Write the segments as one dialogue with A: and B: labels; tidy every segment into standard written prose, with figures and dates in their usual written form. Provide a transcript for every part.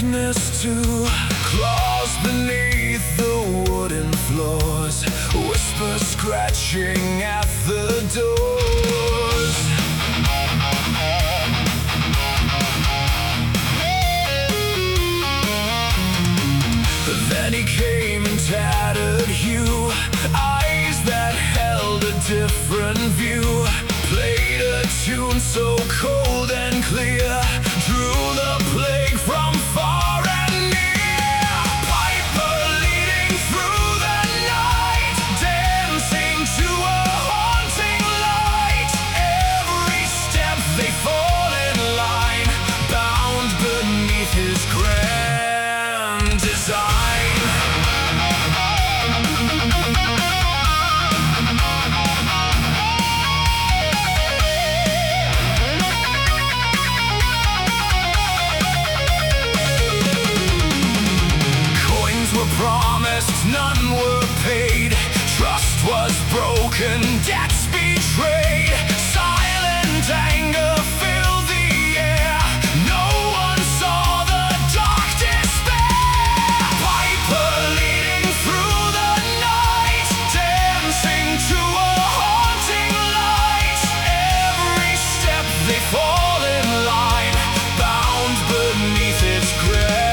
A: darkness to claws beneath the wooden floors, whispers scratching at the doors. Then he came in tattered hue, eyes that held a different view, played a tune so cold and clear, drew the plague from far and near. Piper leading through the night, dancing to a haunting light. Every step they fall in line, bound beneath his grand design. Promised, none were paid. Trust was broken, debts betrayed. Silent anger filled the air. No one saw the dark despair. Piper leading through the night, dancing to a haunting light. Every step they fall in line, bound beneath its grip.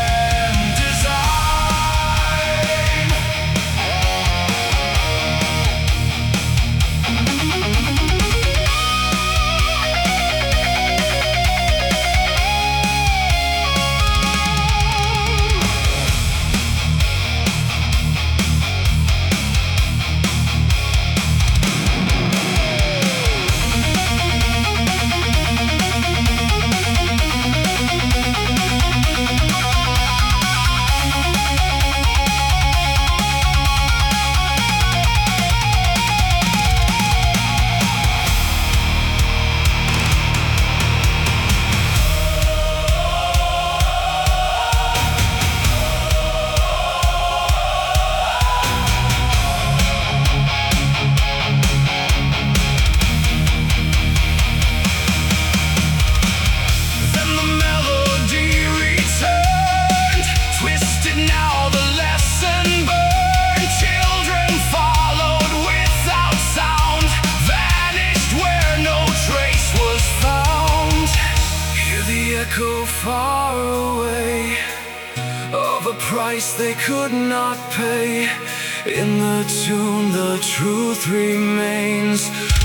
A: Echo far away of a price they could not pay. In the tune the truth remains.